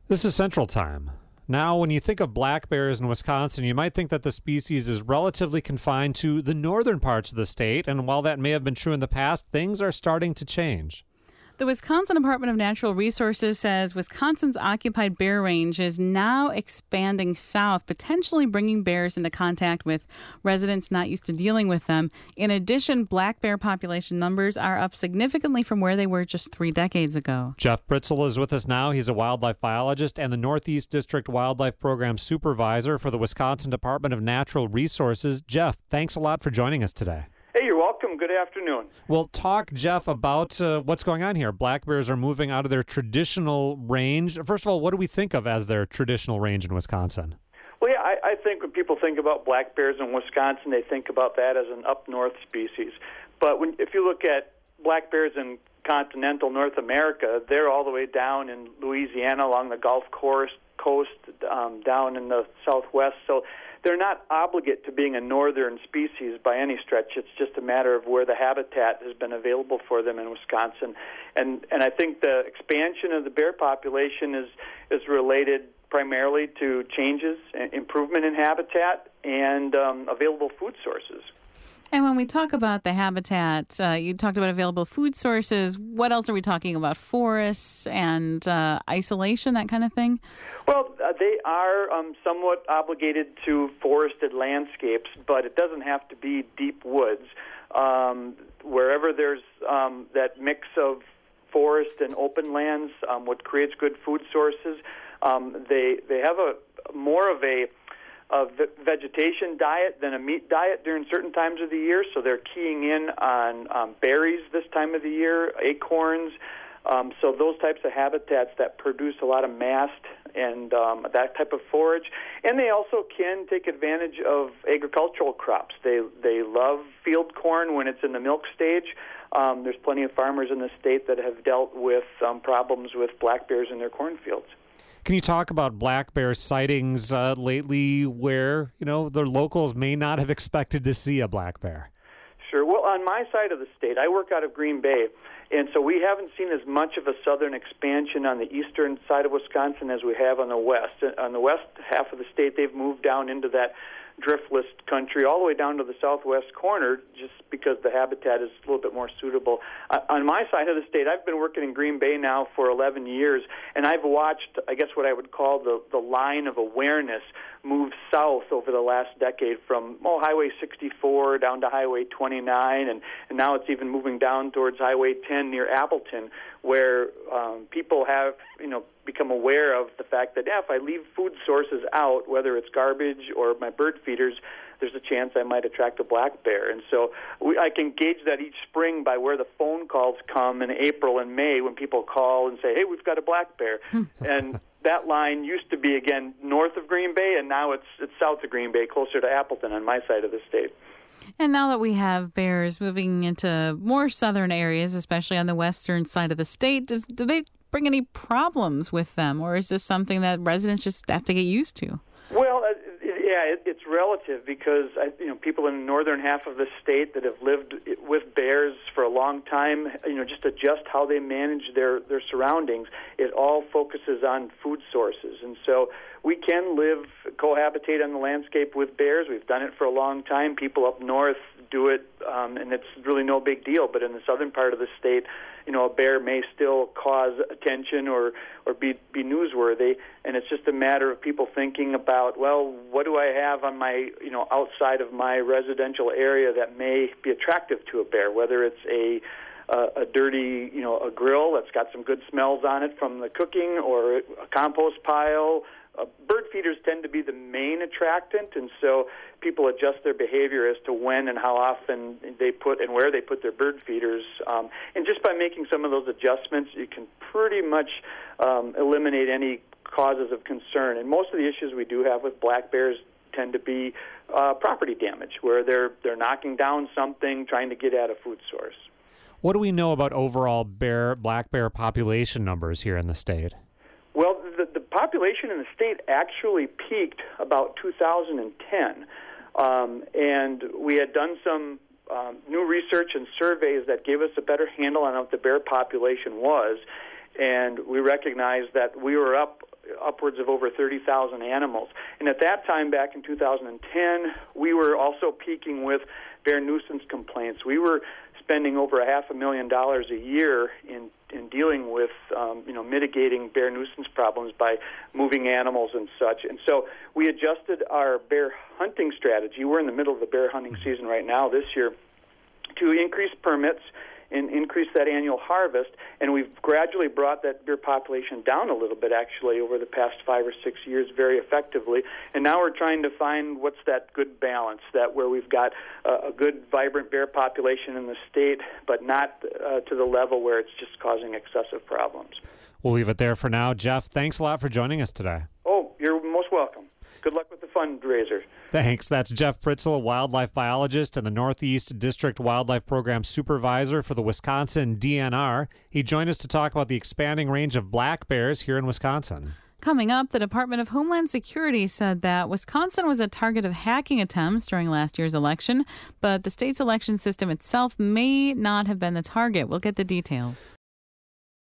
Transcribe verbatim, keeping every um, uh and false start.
This is Central Time. Now, when you think of black bears in Wisconsin, you might think that the species is relatively confined to the northern parts of the state, and while that may have been true in the past, things are starting to change. The Wisconsin Department of Natural Resources says Wisconsin's occupied bear range is now expanding south, potentially bringing bears into contact with residents not used to dealing with them. In addition, black bear population numbers are up significantly from where they were just three decades ago. Jeff Britzel is with us now. He's a wildlife biologist and the Northeast District Wildlife Program Supervisor for the Wisconsin Department of Natural Resources. Jeff, thanks a lot for joining us today. Hey, you're welcome. Good afternoon. Well, talk, Jeff, about uh, what's going on here. Black bears are moving out of their traditional range. First of all, what do we think of as their traditional range in Wisconsin? Well, yeah, I, I think when people think about black bears in Wisconsin, they think about that as an up-north species. But when, if you look at black bears in continental North America, they're all the way down in Louisiana along the Gulf Coast, coast um, down in the southwest. So they're not obligate to being a northern species by any stretch. It's just a matter of where the habitat has been available for them in Wisconsin. And and I think the expansion of the bear population is is related primarily to changes, improvement in habitat, and um, available food sources. And when we talk about the habitat, uh, you talked about available food sources. What else are we talking about? Forests and uh, isolation, that kind of thing? Well, uh, they are um, somewhat obligated to forested landscapes, but it doesn't have to be deep woods. Um, wherever there's um, that mix of forest and open lands, um, what creates good food sources, um, they they have a more of a a vegetation diet than a meat diet during certain times of the year, so they're keying in on um, berries this time of the year, acorns, um, so those types of habitats that produce a lot of mast and um, that type of forage. And they also can take advantage of agricultural crops. They they love field corn when it's in the milk stage. Um, there's plenty of farmers in the state that have dealt with um, problems with black bears in their cornfields. Can you talk about black bear sightings uh, lately where, you know, the locals may not have expected to see a black bear? Sure. Well, on my side of the state, I work out of Green Bay, and so we haven't seen as much of a southern expansion on the eastern side of Wisconsin as we have on the west. On the west half of the state, they've moved down into that driftless country all the way down to the southwest corner just because the habitat is a little bit more suitable. Uh, on my side of the state, I've been working in Green Bay now for eleven years, and I've watched, I guess, what I would call the, the line of awareness move south over the last decade from oh, Highway sixty-four down to Highway twenty-nine, and, and now it's even moving down towards Highway ten near Appleton, where um, people have, you know, become aware of the fact that yeah, if I leave food sources out, whether it's garbage or my bird feeders, there's a chance I might attract a black bear. And so we, I can gauge that each spring by where the phone calls come in April and May when people call and say, hey, we've got a black bear. And that line used to be, again, north of Green Bay, and now it's it's south of Green Bay, closer to Appleton on my side of the state. And now that we have bears moving into more southern areas, especially on the western side of the state, does, do they bring any problems with them, or is this something that residents just have to get used to? Well, uh, yeah, it, it's relative because I, you know people in the northern half of the state that have lived with bears for a long time, you know, just adjust how they manage their, their surroundings. It all focuses on food sources, and so we can live, cohabitate on the landscape with bears. We've done it for a long time. People up north do it, um, and it's really no big deal. But in the southern part of the state, you know, a bear may still cause attention or, or be, be newsworthy, and it's just a matter of people thinking about, well, what do I have on my, you know, outside of my residential area that may be attractive to a bear, whether it's a Uh, a dirty, you know, a grill that's got some good smells on it from the cooking, or a compost pile. Uh, bird feeders tend to be the main attractant, and so people adjust their behavior as to when and how often they put and where they put their bird feeders. Um, and just by making some of those adjustments, you can pretty much um, eliminate any causes of concern. And most of the issues we do have with black bears tend to be uh, property damage, where they're they're knocking down something, trying to get at a food source. What do we know about overall bear, black bear population numbers here in the state? Well, the, the population in the state actually peaked about two thousand ten, um, and we had done some um, new research and surveys that gave us a better handle on what the bear population was, and we recognized that we were up upwards of over thirty thousand animals. And at that time, back in two thousand ten, we were also peaking with bear nuisance complaints. We were spending over a half a million dollars a year in in dealing with, um, you know, mitigating bear nuisance problems by moving animals and such. And so we adjusted our bear hunting strategy. We're in the middle of the bear hunting season right now this year to increase permits and increase that annual harvest. And we've gradually brought that bear population down a little bit, actually, over the past five or six years very effectively. And now we're trying to find what's that good balance, that where we've got uh, a good, vibrant bear population in the state, but not uh, to the level where it's just causing excessive problems. We'll leave it there for now. Jeff, thanks a lot for joining us today. Oh, you're most welcome. Good luck with the fundraiser. Thanks. That's Jeff Pritzl, a wildlife biologist and the Northeast District Wildlife Program Supervisor for the Wisconsin D N R. He joined us to talk about the expanding range of black bears here in Wisconsin. Coming up, the Department of Homeland Security said that Wisconsin was a target of hacking attempts during last year's election, but the state's election system itself may not have been the target. We'll get the details.